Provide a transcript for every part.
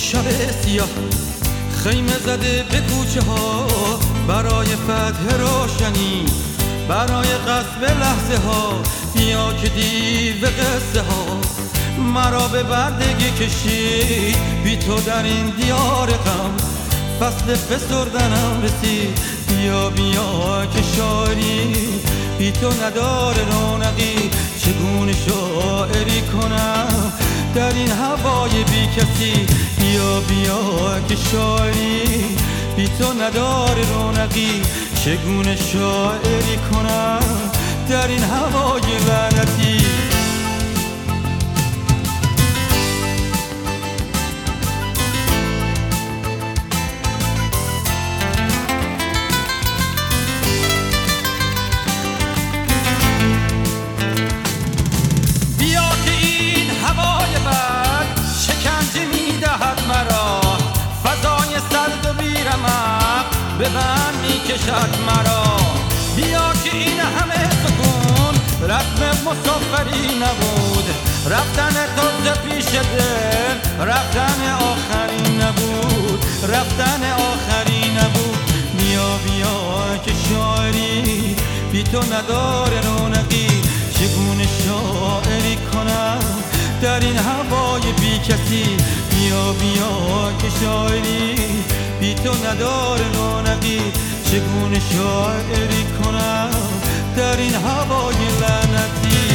شب سیاه خیمه زده به کوچه ها، برای فتح روشنی، برای غصب لحظه ها. بیا که دیو قصه ها مرا به بردگی کشید، بی تو در این دیار غم فصل فسردنم رسید. بیا بیا که شاعری بی تو نداره رونقی، چگونه شاعری کنم در این هوای بی کسی. بیا بیا که شاعری بی تو نداره رونقی، چگونه شاعری کنم در این هوای لعنتی. به من میکشد مرا، بیا که این همه سکون رسم مسافری نبود. رفتن تازه پیش دل رفتن آخری نبود، رفتن آخری نبود. بیا بیا که شاعری بی تو نداره رونقی، چگونه شاعری کنم در این هوای بی کسی. بیا بیا که شاعری بی تو نداره رونقی، چگونه شاعری کنم در این هوای لعنتی.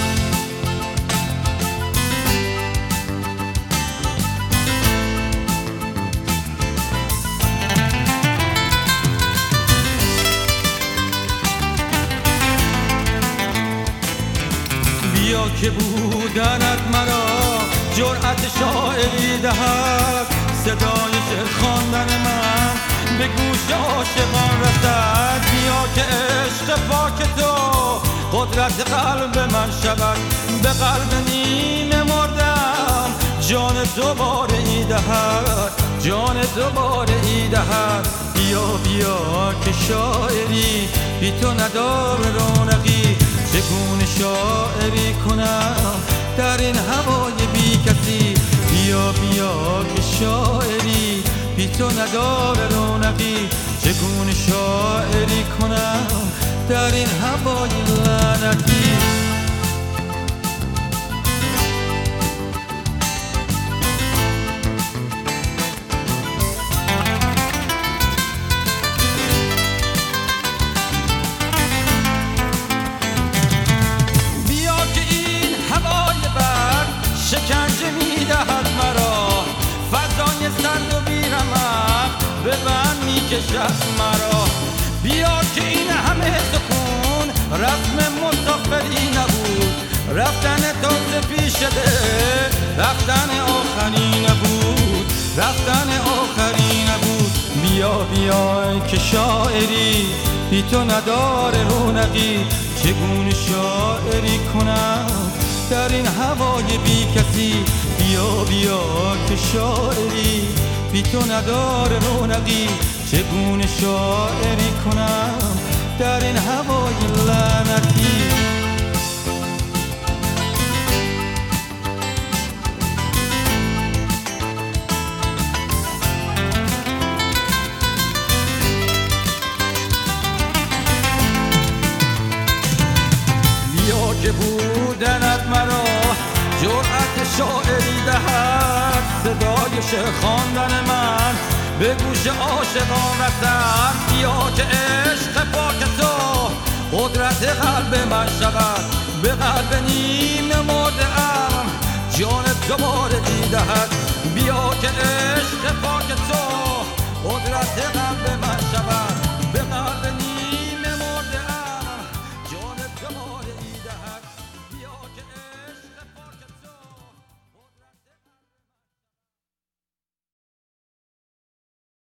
بیا که بودنت مرا جرأت شاعری دهد، صدای شعر خواندن من به گوش عاشقان رسد. بیا که عشق پاک تو قدرت قلب من شود، به قلب نیمه مردم جان دوباره ای دهد، جان دوباره ای دهد. بیا بیا که شاعری بی تو نداره رونقی، چگونه شاعری کنم در این هوای بی کسی. بیا بیا که شاعری بی تو نداره رونقی، چگونه شاعری کنم در این هوای لعنتی. بیا که این هوای بر شکنجه میدهد مرا، فضای سرد و بیرمق به من میکشد مرا. بیا که این همه سکون رسم مسافری نبود، رفتن تازه پیش دل رفتن آخری نبود، رفتن آخری نبود. بیا بیا که شاعری بی تو نداره رونقی، چگونه شاعری کنم در این هوای بی کسی. بیا بیا که شاعری بی تو نداره رونقی، چگونه شاعری کنم در این هوای لعنتی. بیا که بودنت مرا جرأت شاعری دهد، صدای شعر خواندن من به گوش عاشقان رسد. بیا که عشق پاک تو قدرت قلب من شود، به قلب نیمه مرده ام جان دوباره ای دهد. بیا که عشق پاک تو قدرت قلب من شود.